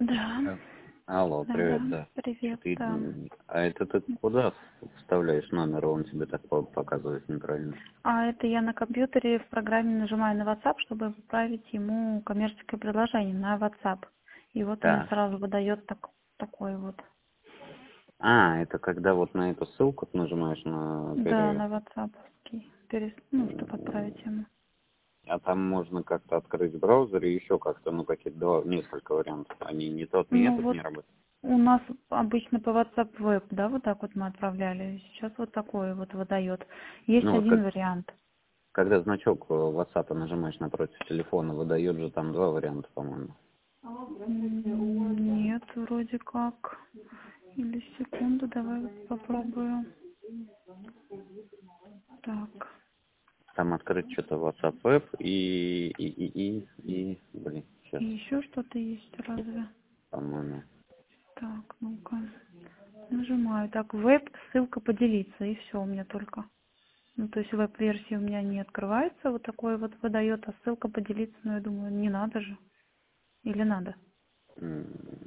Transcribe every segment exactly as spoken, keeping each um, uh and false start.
Да, А, Алло, да, да, привет, да. привет, Что-то, да. м, а это ты куда вставляешь номер, он тебе так по- показывает неправильно? А это я на компьютере в программе нажимаю на WhatsApp, чтобы отправить ему коммерческое предложение на WhatsApp. И вот мне Так. сразу выдает так, такой вот. А, это когда вот на эту ссылку ты нажимаешь на Да, пере... на WhatsApp. Перес... Ну, чтобы отправить м, ему. А там можно как-то открыть браузер и еще как-то, ну, какие-то два, несколько вариантов. Они не тот, не Ну этот вот не работают. у нас обычно по WhatsApp Web, да, вот так вот мы отправляли. Сейчас вот такое вот выдает. Есть Ну, вот один как, вариант. когда значок э, WhatsApp нажимаешь напротив телефона, выдает же там два варианта, по-моему. М, Нет, вроде как. Или секунду, давай попробую. Так. Там открыть что-то WhatsApp Web и, и, и, и, и, блин, сейчас, И еще что-то есть, разве? по-моему. Так, ну-ка. Нажимаю. Так, веб, ссылка поделиться, и все у меня только. Ну, то есть веб-версия у меня не открывается, вот такое вот выдает, а ссылка поделиться, ну, я думаю, не надо же. Или надо? М,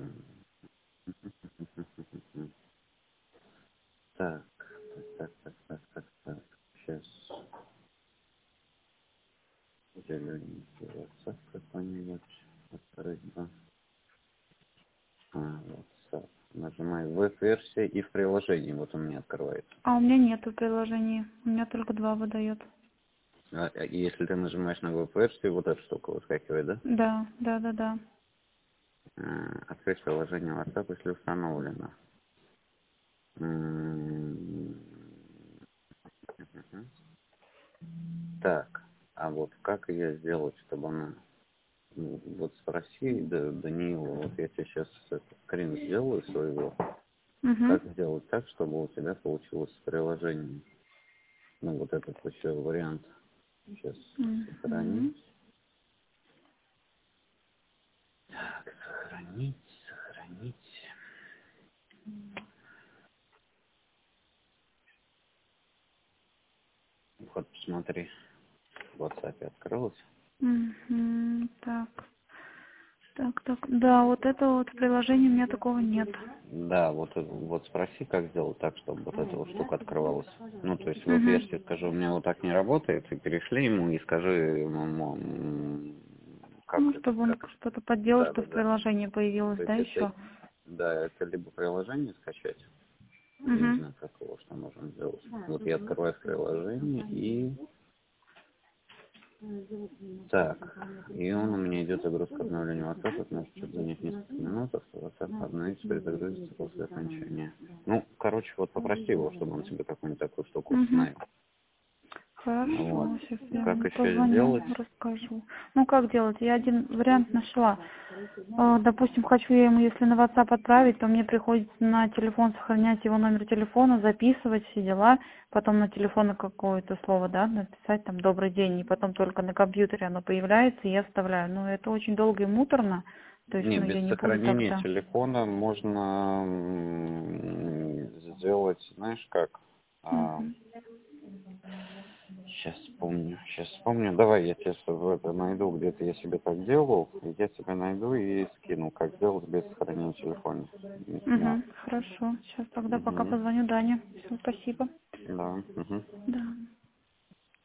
Так, так, так, так, так, так. Сейчас зелененький WhatsApp какой-нибудь открыть, да. А, WhatsApp. Нажимаю веб-версия и в приложении, вот у меня открывается. А у меня нету приложения, у меня только два выдает. А, а если ты нажимаешь на веб-версию, вот эта штука выскакивает, да? Да, да, да, да. А, Открыть приложение WhatsApp, если установлено. М, мгм. Так, а вот как ее сделать, чтобы она... ну, вот спроси да, Даниила, вот я тебе сейчас скрин сделаю своего, Угу. как сделать так, чтобы у тебя получилось приложение. Ну, вот этот еще вариант. Сейчас Угу. сохранить. Так, сохранить, сохранить. Вот, посмотри, в WhatsApp открылось. Угу. Так. Так, так. Да, вот это вот приложение у меня такого нет. Да, вот, э, вот спроси, как сделать так, чтобы вот эта вот штука открывалась. Ну, то есть в Угу. веб-версии скажи, у меня вот так не работает, и перешли ему и скажи, ему, м, как, Ну, чтобы он как, что-то подделал, да, да, чтобы да. приложение появилось, То да, есть еще? это, да, это либо приложение скачать, я не Угу. знаю, как его, что можно сделать. Вот я открываю приложение и... Так, и он у меня идет загрузка обновления WhatsApp, это может что-то занять несколько минут, а WhatsApp обновится, перезагрузится после окончания. Ну, короче, вот попроси его, чтобы он тебе какую-нибудь такую штуку Угу. установил. Вот. Хорошо, сейчас я Как ему еще позвоню, сделать? расскажу. Ну, как делать? Я один вариант нашла. Э, Допустим, хочу я ему, если на WhatsApp отправить, то мне приходится на телефон сохранять его номер телефона, записывать все дела, потом на телефон какое-то слово, да, написать там «добрый день», и потом только на компьютере оно появляется, и я вставляю. Но это очень долго и муторно, то есть, Не, ну, без я не буду сохранения тогда. телефона можно м, сделать, знаешь как? А, Мгм. Сейчас вспомню, сейчас вспомню. Давай я тебе с- в это найду, где-то я себе так делал. и Я тебе найду и скину, как сделать без сохранения телефона. Да. Угу, хорошо. Сейчас тогда пока Угу. позвоню Дане. Все, спасибо. Да. Угу. Да.